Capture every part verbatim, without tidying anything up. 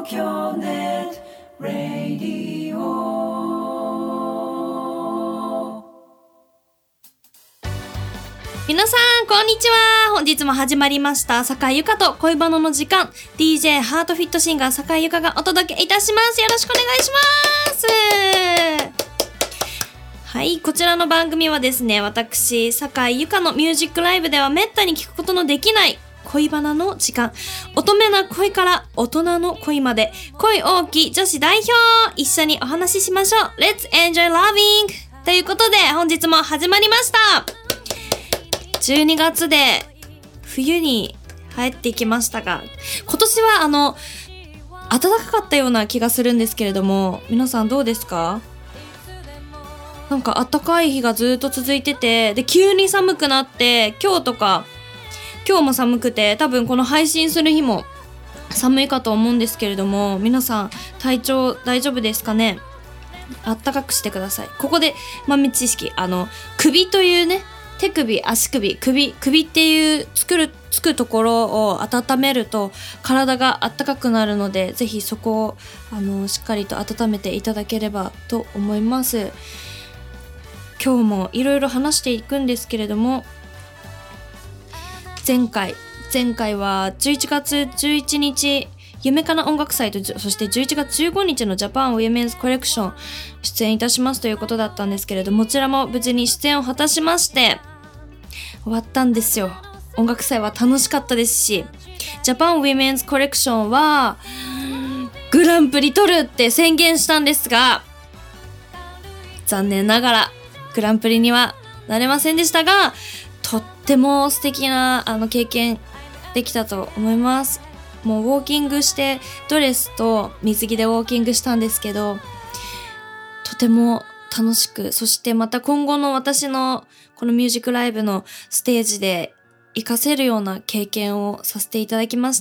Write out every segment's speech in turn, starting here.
東京ネットラディオ。 皆さんこんにちは。本日も始まりました酒井由香と恋バナの時間、 ディージェー ハートフィットシンガー酒井由香がお届けいたします。よろしくお願いします。はい、こちらの番組はですね、私酒井由香のミュージックライブではめったに聞くことのできない恋バナの時間、乙女な恋から大人の恋まで、恋多き女子代表、一緒にお話ししましょう。 Let's enjoy loving ということで本日も始まりました。じゅうにがつで冬に入っていきましたが、今年はあの暖かかったような気がするんですけれども、皆さんどうですか？なんか暖かい日がずっと続いてて、で急に寒くなって、今日とか今日も寒くて、多分この配信する日も寒いかと思うんですけれども、皆さん体調大丈夫ですかね？あったかくしてください。ここで豆知識、あの首というね、手首、足首、首、首っていう作る、つくところを温めると体があったかくなるので、ぜひそこをあのしっかりと温めていただければと思います。今日もいろいろ話していくんですけれども、前回前回はじゅういちがつじゅういちにち夢かな音楽祭と、そしてじゅういちがつじゅうごにちのジャパンウィメンズコレクション出演いたしますということだったんですけれども、こちらも無事に出演を果たしまして終わったんですよ。音楽祭は楽しかったですし、ジャパンウィメンズコレクションはグランプリ取るって宣言したんですが、残念ながらグランプリにはなれませんでしたが、とっても素敵なあの経験できたと思います。もうウォーキングして、ドレスと水着でウォーキングしたんですけど、とても楽しく、そしてまた今後の私のこのミュージックライブのステージで活かせるような経験をさせていただきました。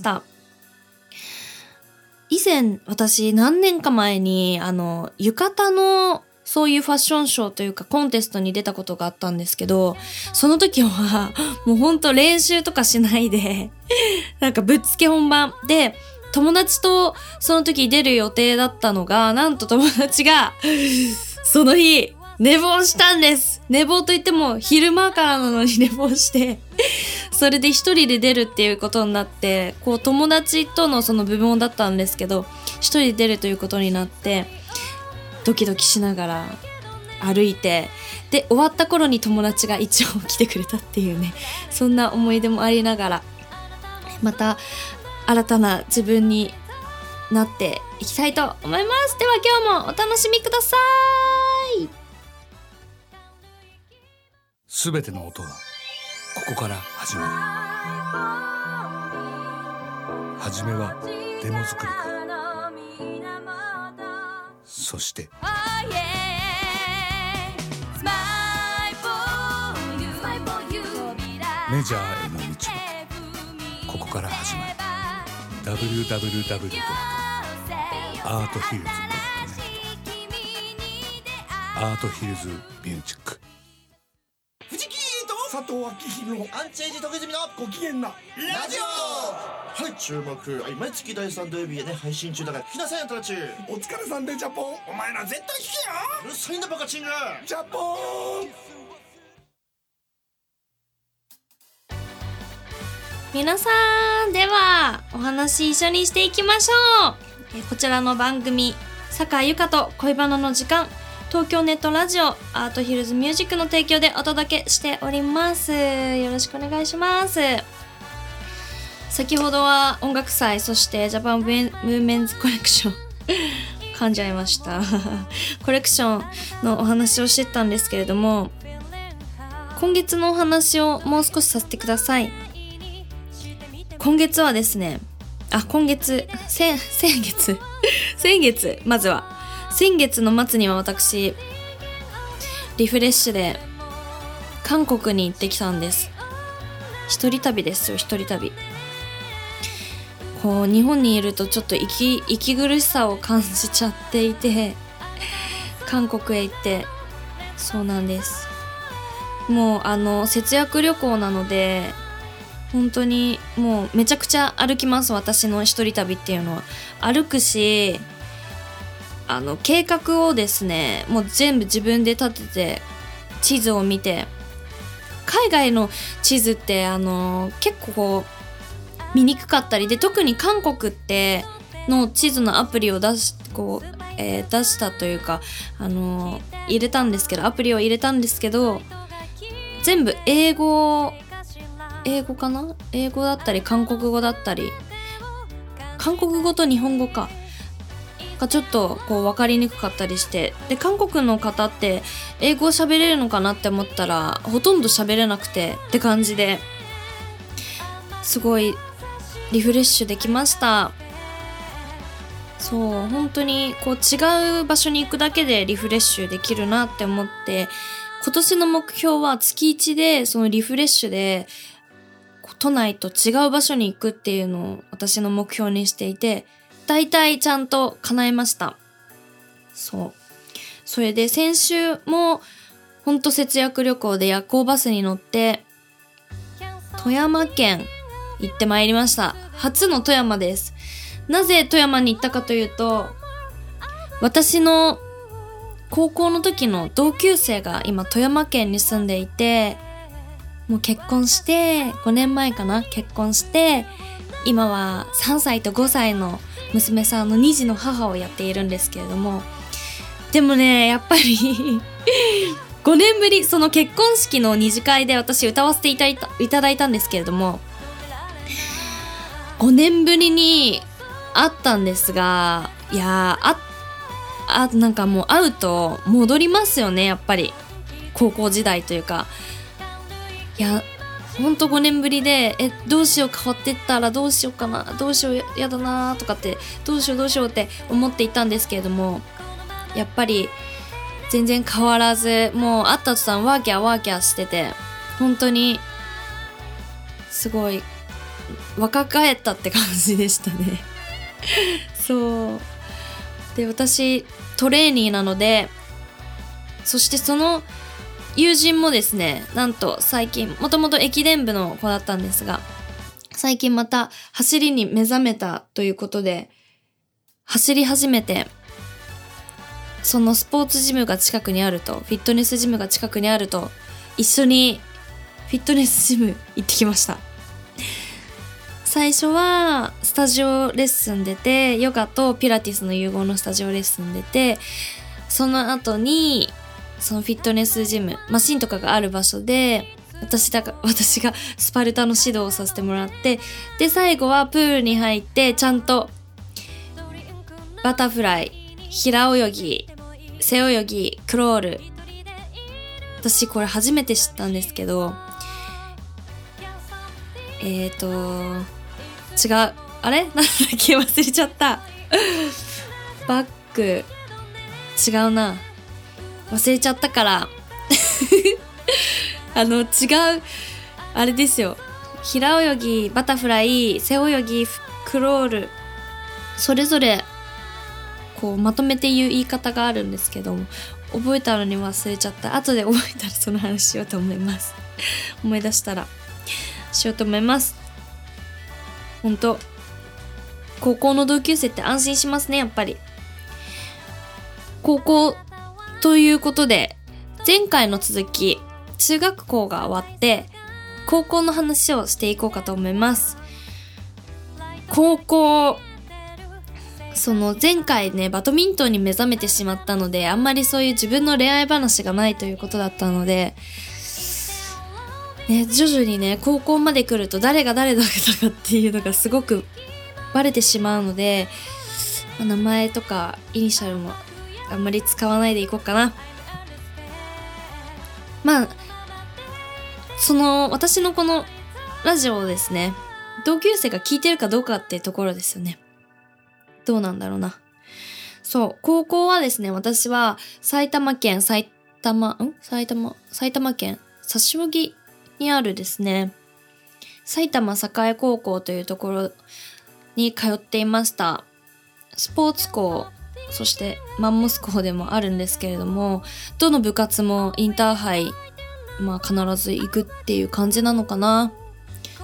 以前私何年か前にあの浴衣のそういうファッションショーというかコンテストに出たことがあったんですけど、その時はもうほんと練習とかしないでなんかぶっつけ本番で、友達とその時出る予定だったのが、なんと友達がその日寝坊したんです。寝坊といっても昼間からなのに寝坊してそれで一人で出るっていうことになって、こう友達とのその部門だったんですけど、一人で出るということになってドキドキしながら歩いて、で終わった頃に友達が一応来てくれたっていうね、そんな思い出もありながら、また新たな自分になっていきたいと思います。では今日もお楽しみください。 すべての音はここから始まる。はじめはデモ作りから、そしてメジャーへの道はここから始まる。 ダブリューダブリューダブリュー ドット アートヒルズ ドット ネット アートヒルズミュージック。 藤木と佐藤明宏のアンチエイジ徳泉のご機嫌なラジオ。はい、注目、はい、毎月だいさん土曜日へね配信中だから聞きなさいよ、トラチュー。お疲れさんでジャポン、お前ら絶対聞けよ。うるさいんだバカチングジャポン。 皆さん、ではお話一緒にしていきましょう。えこちらの番組、酒井由香と恋バナの時間、東京ネットラジオアートヒルズミュージックの提供でお届けしております。よろしくお願いします。先ほどは音楽祭、そしてジャパンウィメンズコレクション噛んじゃいましたコレクションのお話をしてたんですけれども、今月のお話をもう少しさせてください。今月はですね、あ、今月、先、先月先月、まずは先月の末には私リフレッシュで韓国に行ってきたんです。一人旅ですよ、一人旅。こう日本にいるとちょっと息、息苦しさを感じちゃっていて、韓国へ行って、そうなんです。もうあの節約旅行なので本当にもうめちゃくちゃ歩きます。私の一人旅っていうのは歩くし、あの計画をですねもう全部自分で立てて地図を見て、海外の地図ってあの結構こう見にくかったりで、特に韓国っての地図のアプリを出しこう、えー、出したというかあの入れたんですけどアプリを入れたんですけど全部英語英語かな英語だったり韓国語だったり、韓国語と日本語かがちょっとこう分かりにくかったりして、で韓国の方って英語喋れるのかなって思ったらほとんど喋れなくてって感じで、すごいリフレッシュできました。そう本当にこう違う場所に行くだけでリフレッシュできるなって思って、今年の目標は月いちでそのリフレッシュで都内と違う場所に行くっていうのを私の目標にしていて、だいたいちゃんと叶えました。そうそれで先週もほんと節約旅行で夜行バスに乗って富山県行ってまいりました。初の富山です。なぜ富山に行ったかというと、私の高校の時の同級生が今富山県に住んでいて、もう結婚してごねんまえかな結婚して今はさんさいとごさいの娘さんのに児の母をやっているんですけれども、でもねやっぱりごねんぶり、その結婚式の二次会で私歌わせていただいた、いただいたんですけれども、ごねんぶりに会ったんですが、いやーああなんかもう会うと戻りますよね、やっぱり高校時代というか。いやほんとごねんぶりで、えどうしよう変わってったらどうしようかな、どうしよう や, やだなとかってどうしようどうしようって思っていたんですけれども、やっぱり全然変わらず、もう会った途端ワーキャーワーキャーしてて、本当にすごい若返ったって感じでしたねそうで、私トレーニーなので、そしてその友人もですね、なんと最近もともと駅伝部の子だったんですが、最近また走りに目覚めたということで走り始めて、そのスポーツジムが近くにあると、フィットネスジムが近くにあると、一緒にフィットネスジム行ってきました。最初はスタジオレッスン出て、ヨガとピラティスの融合のスタジオレッスン出て、その後にそのフィットネスジムマシンとかがある場所で私だか私がスパルタの指導をさせてもらって、で最後はプールに入ってちゃんとバタフライ、平泳ぎ、背泳ぎ、クロール、私これ初めて知ったんですけど、えーと違うあれなんだっけ忘れちゃったバック違うな忘れちゃったからあの違うあれですよ、平泳ぎ、バタフライ、背泳ぎ、クロール、それぞれこうまとめて言う言い方があるんですけども、覚えたのに忘れちゃった。後で覚えたらその話しようと思います思い出したらしようと思います。ほんと高校の同級生って安心しますね、やっぱり。高校ということで、前回の続き、中学校が終わって高校の話をしていこうかと思います。高校、その前回ねバドミントンに目覚めてしまったので、あんまりそういう自分の恋愛話がないということだったので、ね、徐々にね高校まで来ると誰が誰だったかっていうのがすごくバレてしまうので、名前とかイニシャルもあんまり使わないでいこうかな。まあその私のこのラジオをですね、同級生が聞いてるかどうかっていうところですよね。どうなんだろうな。そう、高校はですね、私は埼玉県埼玉ん埼玉埼玉県柏木にあるですね、埼玉栄高校というところに通っていました。スポーツ校、そしてマンモス校でもあるんですけれども、どの部活もインターハイ、まあ必ず行くっていう感じなのかな。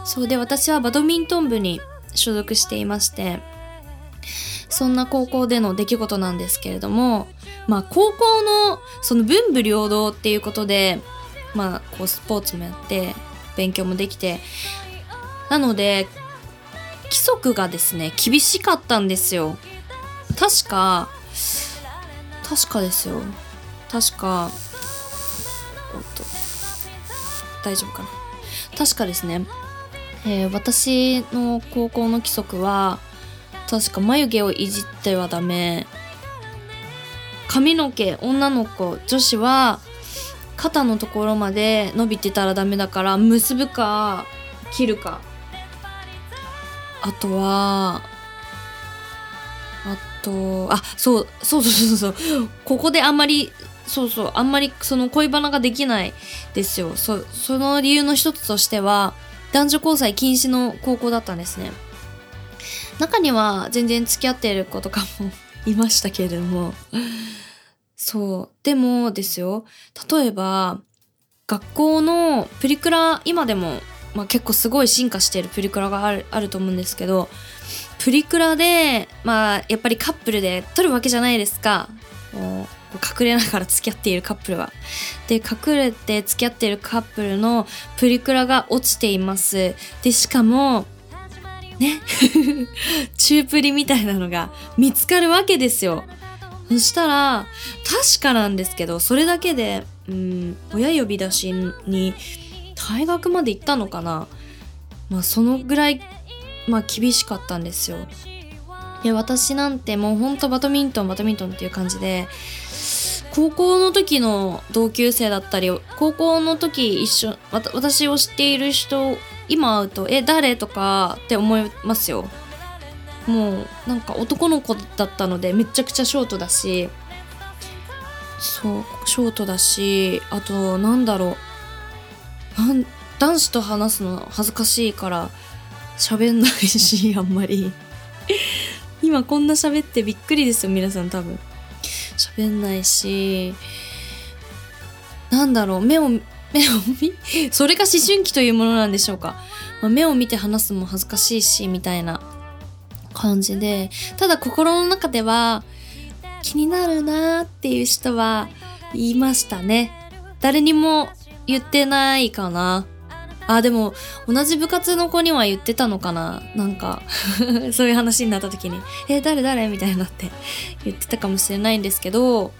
そうで、私はバドミントン部に所属していまして、そんな高校での出来事なんですけれども、まあ高校のその文武両道っていうことで、まあこうスポーツもやって勉強もできて、なので規則がですね厳しかったんですよ。確か確かですよ確かおっと大丈夫かな確かですね、えー、私の高校の規則は確か眉毛をいじってはダメ、髪の毛女の子女子は肩のところまで伸びてたらダメだから結ぶか切るか、あとはあとあそうそうそうそうそうここであんまりそうそうあんまりその恋バナができないですよ。 そ, その理由の一つとしては男女交際禁止の高校だったんですね。中には全然付き合っている子とかもいましたけれども、そうでもですよ、例えば学校のプリクラ、今でも、まあ、結構すごい進化しているプリクラがある、あると思うんですけど、プリクラでまあやっぱりカップルで撮るわけじゃないですか。もう隠れながら付き合っているカップルは。で、隠れて付き合っているカップルのプリクラが落ちています。で、しかもね中プリみたいなのが見つかるわけですよ。そしたら確かなんですけど、それだけでうん親呼び出しに退学まで行ったのかな。まあそのぐらいまあ厳しかったんですよ。で、私なんてもうほんとバドミントンバドミントンっていう感じで、高校の時の同級生だったり、高校の時一緒わた私を知っている人今会うとえ誰とかって思いますよ。もうなんか男の子だったのでめちゃくちゃショートだし、そうショートだし、あとなんだろうなん男子と話すの恥ずかしいから喋んないし、あんまり今こんな喋ってびっくりですよ皆さん。多分喋んないし、なんだろう目を目を見それが思春期というものなんでしょうか、まあ、目を見て話すのも恥ずかしいしみたいな感じで、ただ心の中では気になるなーっていう人は言いましたね。誰にも言ってないかなあ。でも同じ部活の子には言ってたのかな、なんかそういう話になった時にえ誰誰みたいになって言ってたかもしれないんですけど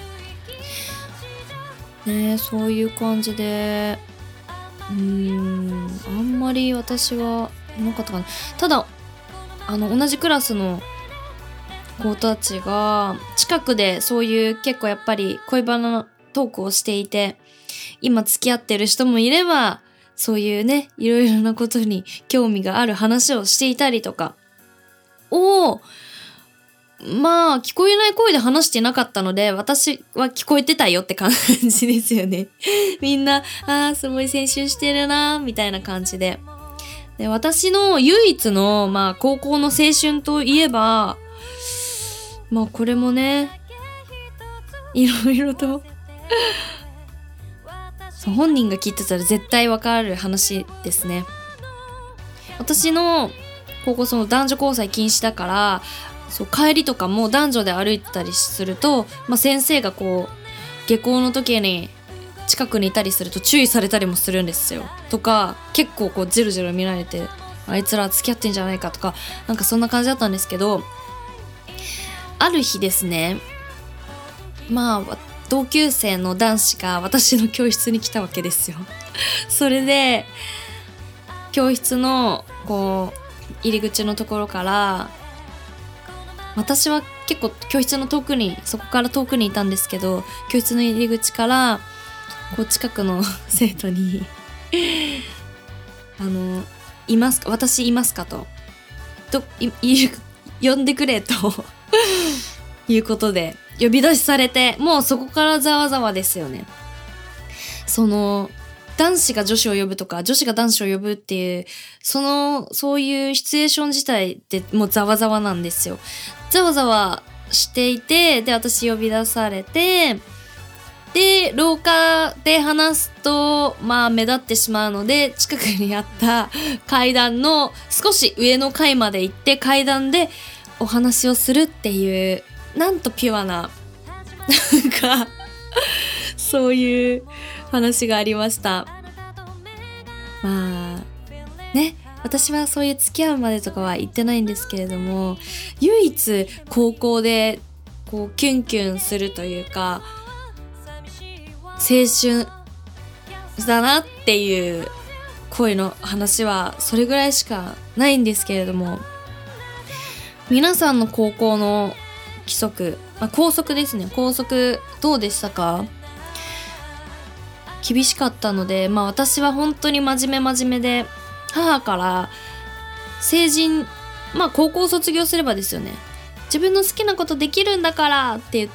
ね。そういう感じでうーんあんまり私はなかったかな。ただあの同じクラスの子たちが近くでそういう結構やっぱり恋バナトークをしていて、今付き合ってる人もいればそういうねいろいろなことに興味がある話をしていたりとかをまあ聞こえない声で話してなかったので、私は聞こえてたよって感じですよねみんなあーすごい青春してるなみたいな感じで。で、私の唯一のまあ高校の青春といえば、まあこれもねいろいろとそう本人が聞いてたら絶対わかる話ですね。私の高校その男女交際禁止だから、そう帰りとかも男女で歩いてたりすると、まあ、先生がこう下校の時に近くにいたりすると注意されたりもするんですよ。とか結構こうジロジロ見られてあいつら付き合ってんじゃないかとかなんかそんな感じだったんですけど、ある日ですね、まあ同級生の男子が私の教室に来たわけですよそれで教室のこう入り口のところから、私は結構教室の遠くにそこから遠くにいたんですけど、教室の入り口からこう近くの生徒にあのいますか私いますかとといい呼んでくれということで呼び出しされて、もうそこからざわざわですよね。その男子が女子を呼ぶとか女子が男子を呼ぶっていうそのそういうシチュエーション自体でもうざわざわなんですよ。ざわざわしていて、で私呼び出されて、 で廊下で話すとまあ目立ってしまうので、近くにあった階段の少し上の階まで行って階段でお話をするっていう、なんとピュアななんかそういう話がありました。まあね、私はそういう付き合うまでとかは言ってないんですけれども、唯一高校でこうキュンキュンするというか青春だなっていう恋の話はそれぐらいしかないんですけれども、皆さんの高校の規則、まあ、校則ですね、校則どうでしたか？厳しかったので、まあ私は本当に真面目真面目で、母から成人、まあ高校卒業すればですよね、自分の好きなことできるんだからって言って、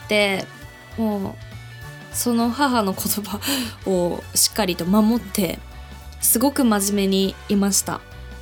もうその母の言葉をしっかりと守って、すごく真面目にいました。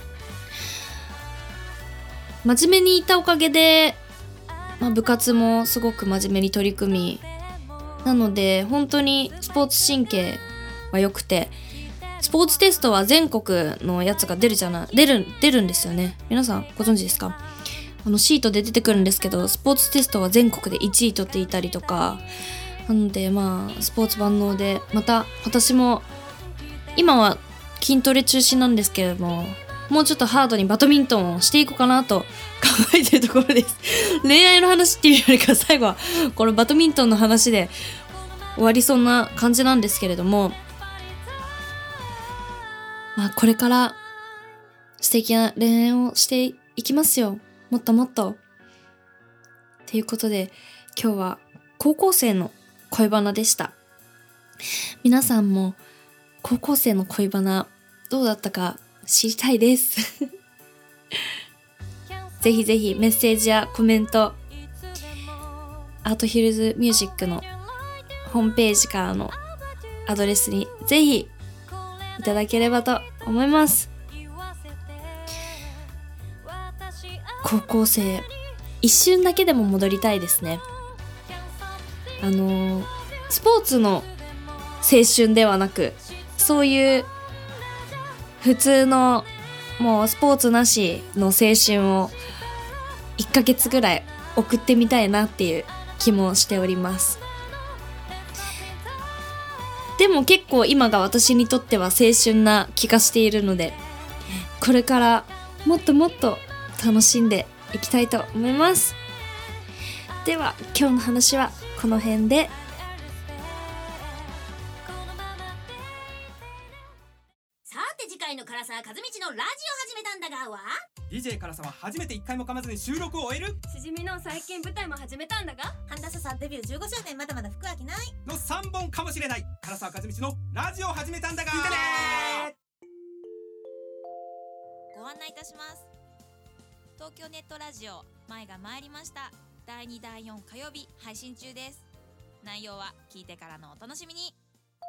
真面目にいたおかげで、まあ、部活もすごく真面目に取り組み、なので本当にスポーツ神経は良くて、スポーツテストは全国のやつが出るじゃな出る出るんですよね。皆さんご存知ですか？あのシートで出てくるんですけど、スポーツテストは全国でいちい取っていたりとか、なのでまあスポーツ万能で、また私も今は筋トレ中心なんですけれども、もうちょっとハードにバドミントンをしていこうかなと考えているところです恋愛の話っていうよりか、最後はこのバドミントンの話で終わりそうな感じなんですけれども、まあこれから素敵な恋愛をしていきますよ、もっともっと。ということで今日は高校生の恋バナでした。皆さんも高校生の恋バナどうだったか知りたいですぜひぜひメッセージやコメント、アートヒルズミュージックのホームページからのアドレスにぜひいただければと思います。高校生一瞬だけでも戻りたいですね。あのー、スポーツの青春ではなく、そういう普通のもうスポーツなしの青春をいっかげつぐらい送ってみたいなっていう気もしております。でも結構今が私にとっては青春な気がしているので、これからもっともっと楽しんでいきたいと思います。では今日の話はこの辺で。 さて次回の唐沢和道のラジオ始めたんだがはディージェー 唐沢初めていっかいも噛まずに収録を終えるしじみの最近舞台も始めたんだが、 半田さんデビューじゅうごしゅうねん、まだまだ服飽きないのさんぼんかもしれない。唐沢和道のラジオ始めたんだが聞いてね。 ご案内いたします。東京ネットラジオ前が参りました。だいにだいよん火曜日配信中です。内容は聞いてからのお楽しみに。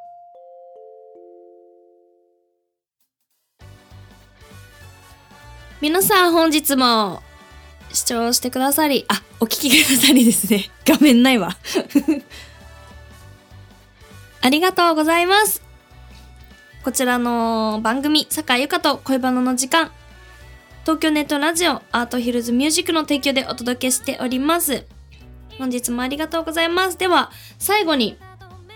皆さん本日も視聴してくださり、あ、お聞きくださりですね。画面ないわありがとうございます。こちらの番組酒井由香と恋バナの時間、東京ネットラジオアートヒルズミュージックの提供でお届けしております。本日もありがとうございます。では最後に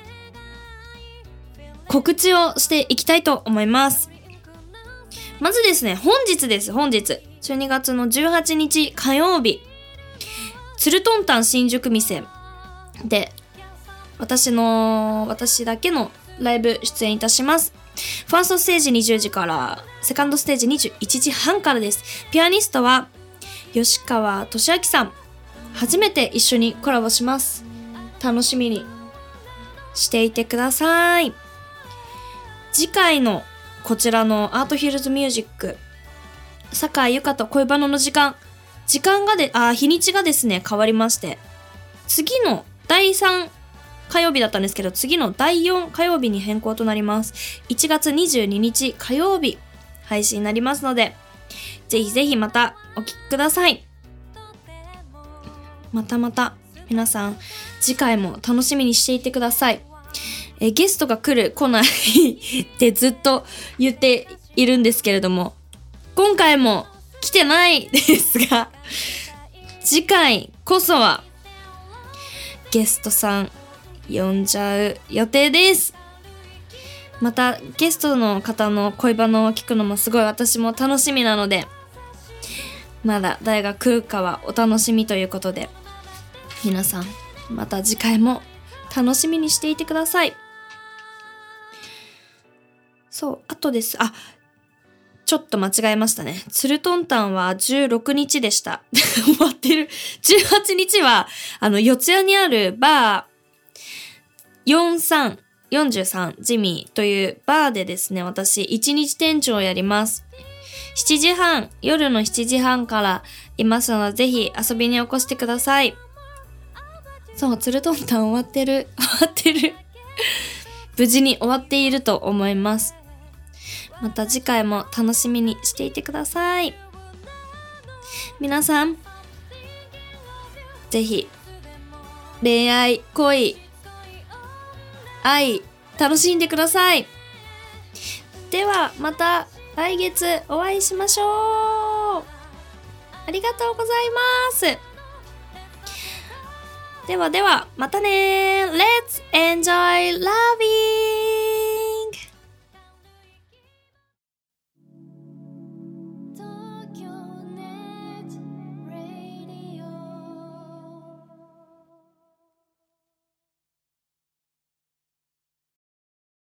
告知をしていきたいと思います。まずですね、本日です。本日じゅうにがつのじゅうはちにち火曜日、つるとんたん新宿店で私の私だけのライブ出演いたします。ファーストステージにじゅうじから、セカンドステージにじゅういちじはんからです。ピアニストは吉川俊明さん、初めて一緒にコラボします。楽しみにしていてください。次回のこちらのアートヒルズミュージック、酒井由香と恋バナの時間、時間がで、あ、日にちがですね、変わりまして、次のだいさん火曜日だったんですけど、次のだいよん火曜日に変更となります。いちがつにじゅうににち火曜日配信になりますので、ぜひぜひまたお聞きください。またまた皆さん次回も楽しみにしていてください。 えゲストが来る来ないってずっと言っているんですけれども、今回も来てないですが、次回こそはゲストさん呼んじゃう予定です。またゲストの方の恋バナを聞くのもすごい私も楽しみなので、まだ誰が来るかはお楽しみということで、皆さんまた次回も楽しみにしていてください。そう、あとです。あ、ちょっと間違えましたね。ツルトンタンはじゅうろくにちでした。終わってる。じゅうはちにちは、あの、四谷にあるバーよんじゅうさん、よんじゅうさんジミーというバーでですね、私いちにち店長をやります。しちじはん、夜のしちじはんからいますので、ぜひ遊びにお越してください。そう、ツルトンタン終わってる。終わってる。無事に終わっていると思います。また次回も楽しみにしていてください。皆さん、ぜひ、恋愛、恋、愛、楽しんでください。では、また来月お会いしましょう。ありがとうございます。ではでは、またね。Let's enjoy loving!